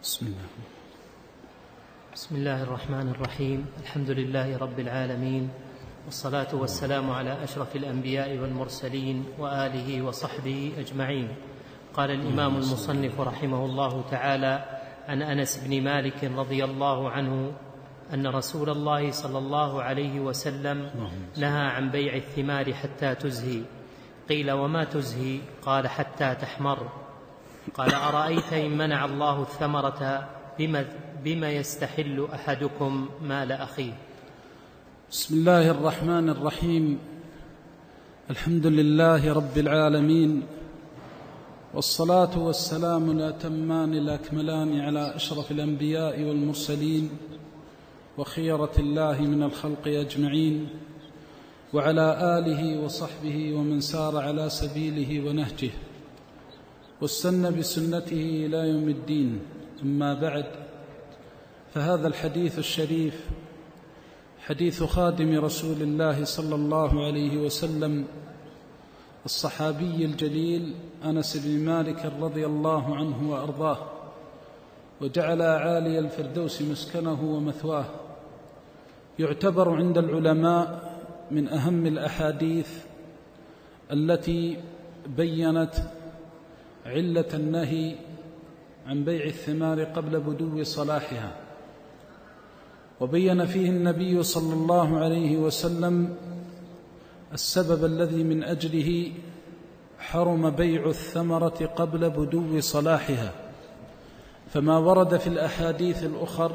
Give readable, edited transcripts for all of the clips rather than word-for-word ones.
بسم الله الرحمن الرحيم. الحمد لله رب العالمين، والصلاة والسلام على أشرف الأنبياء والمرسلين وآله وصحبه أجمعين. قال الإمام المصنف رحمه الله تعالى: عن أنس بن مالك رضي الله عنه أن رسول الله صلى الله عليه وسلم نهى عن بيع الثمار حتى تزهي. قيل: وما تزهي؟ قال: حتى تحمر. قال: أرأيت إن منع الله الثمرة بما يستحل أحدكم مال أخيه؟ بسم الله الرحمن الرحيم. الحمد لله رب العالمين، والصلاة والسلام الأتمان الأكملان على أشرف الأنبياء والمرسلين وخيرة الله من الخلق أجمعين، وعلى آله وصحبه ومن سار على سبيله ونهجه واستنى بسنته إلى يوم الدين. أما بعد، فهذا الحديث الشريف حديث خادم رسول الله صلى الله عليه وسلم الصحابي الجليل أنس بن مالك رضي الله عنه وأرضاه، وجعل عالي الفردوس مسكنه ومثواه. يعتبر عند العلماء من أهم الأحاديث التي بيّنت علة النهي عن بيع الثمار قبل بدو صلاحها، وبين فيه النبي صلى الله عليه وسلم السبب الذي من أجله حرم بيع الثمرة قبل بدو صلاحها. فما ورد في الأحاديث الأخر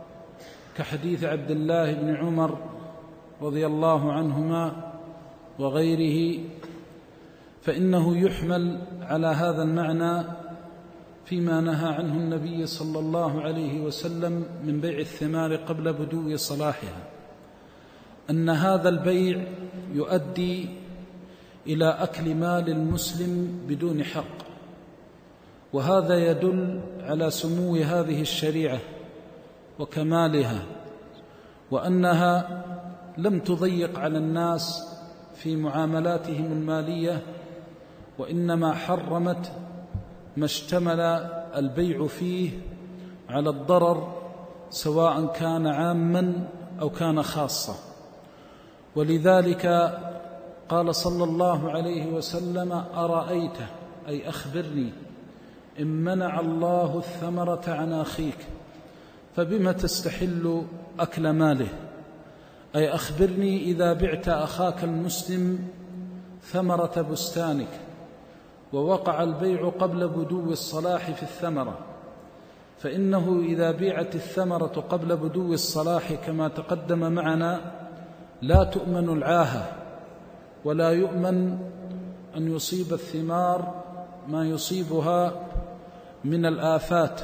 كحديث عبد الله بن عمر رضي الله عنهما وغيره، فإنه يحمل على هذا المعنى فيما نهى عنه النبي صلى الله عليه وسلم من بيع الثمار قبل بدو صلاحها، أن هذا البيع يؤدي إلى أكل مال المسلم بدون حق، وهذا يدل على سمو هذه الشريعة وكمالها، وأنها لم تضيق على الناس في معاملاتهم المالية، وإنما حرمت ما اشتمل البيع فيه على الضرر، سواء كان عاما أو كان خاصا. ولذلك قال صلى الله عليه وسلم: أرأيت، أي أخبرني، إن منع الله الثمرة عن أخيك فبما تستحل أكل ماله؟ أي أخبرني إذا بعت أخاك المسلم ثمرة بستانك ووقع البيع قبل بدو الصلاح في الثمرة، فإنه إذا بيعت الثمرة قبل بدو الصلاح كما تقدم معنا لا تؤمن العاهة، ولا يؤمن أن يصيب الثمار ما يصيبها من الآفات.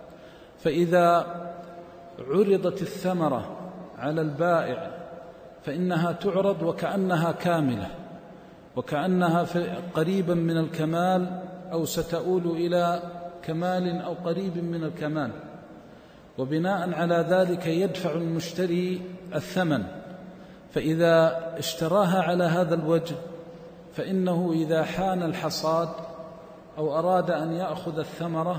فإذا عرضت الثمرة على البائع فإنها تعرض وكأنها كاملة، وكأنها قريبا من الكمال، أو ستؤول إلى كمال أو قريب من الكمال، وبناء على ذلك يدفع المشتري الثمن. فإذا اشتراها على هذا الوجه فإنه إذا حان الحصاد أو أراد أن يأخذ الثمرة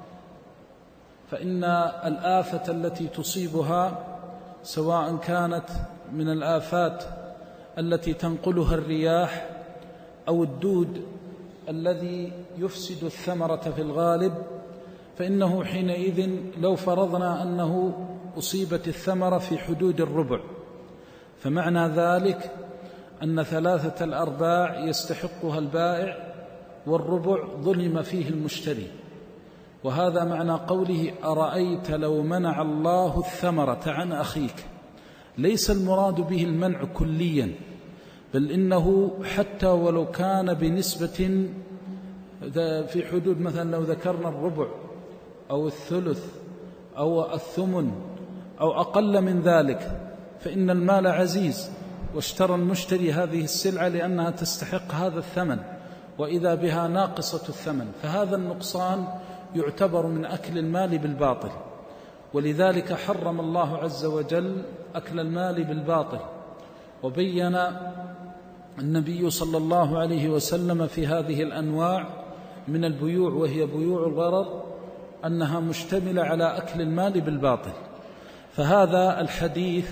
فإن الآفة التي تصيبها، سواء كانت من الآفات التي تنقلها الرياح أو الدود الذي يفسد الثمرة في الغالب، فإنه حينئذ لو فرضنا أنه أصيبت الثمرة في حدود الربع، فمعنى ذلك أن 3/4 يستحقها البائع، والربع ظلم فيه المشتري. وهذا معنى قوله: أرأيت لو منع الله الثمرة عن أخيك. ليس المراد به المنع كليا، بل إنه حتى ولو كان بنسبة في حدود، مثلا لو ذكرنا الربع أو الثلث أو الثمن أو أقل من ذلك، فإن المال عزيز، واشترى المشتري هذه السلعة لأنها تستحق هذا الثمن، وإذا بها ناقصة الثمن، فهذا النقصان يعتبر من أكل المال بالباطل. ولذلك حرم الله عز وجل أكل المال بالباطل. وبين النبي صلى الله عليه وسلم في هذه الأنواع من البيوع، وهي بيوع الغرر أنها مشتملة على أكل المال بالباطل. فهذا الحديث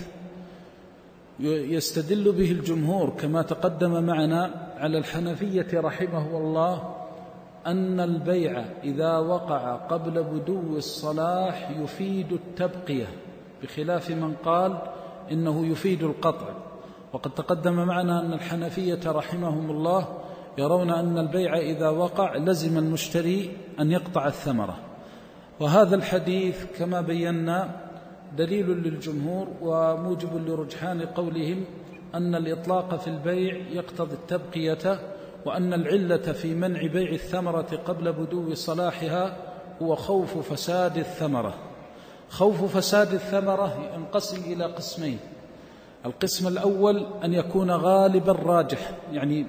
يستدل به الجمهور كما تقدم معنا على الحنفية رحمه الله أن البيع إذا وقع قبل بدو الصلاح يفيد التبقية، بخلاف من قال إنه يفيد القطع. وقد تقدم معنا أن الحنفية رحمهم الله يرون أن البيع إذا وقع لزم المشتري أن يقطع الثمرة. وهذا الحديث كما بينا دليل للجمهور وموجب لرجحان قولهم أن الإطلاق في البيع يقتضي التبقية، وأن العلة في منع بيع الثمرة قبل بدو صلاحها هو خوف فساد الثمرة. خوف فساد الثمرة ينقسم إلى قسمين. القسم الأول أن يكون غالبا راجح، يعني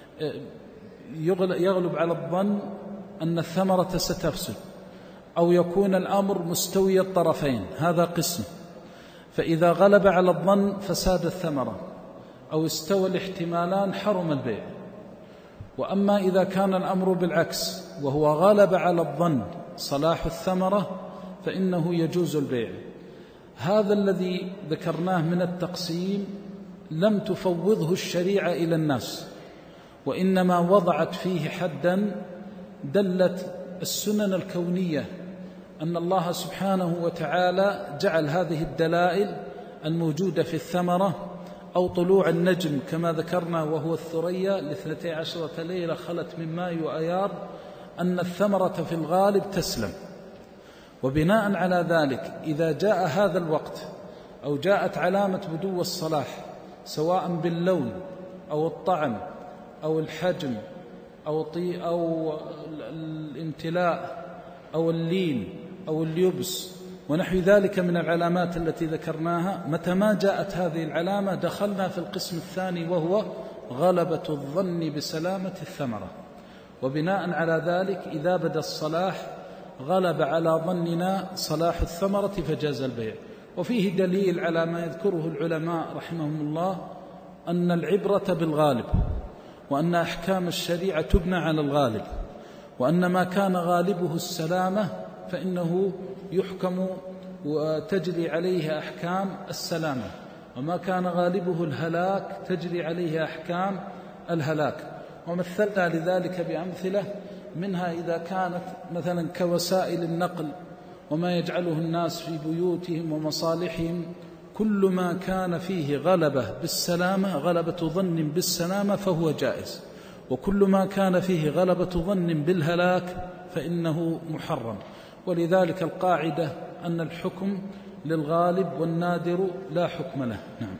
يغلب على الظن أن الثمرة ستفسد، أو يكون الأمر مستوي الطرفين، هذا قسم. فإذا غلب على الظن فساد الثمرة أو استوى الاحتمالان حرم البيع. وأما إذا كان الأمر بالعكس وهو غلب على الظن صلاح الثمرة فإنه يجوز البيع. هذا الذي ذكرناه من التقسيم لم تفوضه الشريعة إلى الناس، وإنما وضعت فيه حدا دلت السنن الكونية أن الله سبحانه وتعالى جعل هذه الدلائل الموجودة في الثمرة، أو طلوع النجم كما ذكرنا وهو الثريا ل12 ليلة خلت من ماء وأيار، أن الثمرة في الغالب تسلم. وبناء على ذلك إذا جاء هذا الوقت أو جاءت علامة بدو الصلاح سواء باللون أو الطعم أو الحجم أو الامتلاء أو اللين أو اليبس ونحو ذلك من العلامات التي ذكرناها، متى ما جاءت هذه العلامة دخلنا في القسم الثاني وهو غلبة الظن بسلامة الثمرة. وبناء على ذلك إذا بدا الصلاح غلب على ظننا صلاح الثمرة فجاز البيع. وفيه دليل على ما يذكره العلماء رحمهم الله أن العبرة بالغالب، وأن أحكام الشريعة تبنى على الغالب، وأن ما كان غالبه السلامة فإنه يحكم وتجري عليه أحكام السلامة، وما كان غالبه الهلاك تجري عليه أحكام الهلاك. ومثلنا لذلك بأمثلة منها إذا كانت مثلا كوسائل النقل وما يجعله الناس في بيوتهم ومصالحهم، كل ما كان فيه غلبة بالسلامة، غلبة ظن بالسلامة فهو جائز، وكل ما كان فيه غلبة ظن بالهلاك فإنه محرم. ولذلك القاعدة أن الحكم للغالب والنادر لا حكم له. نعم.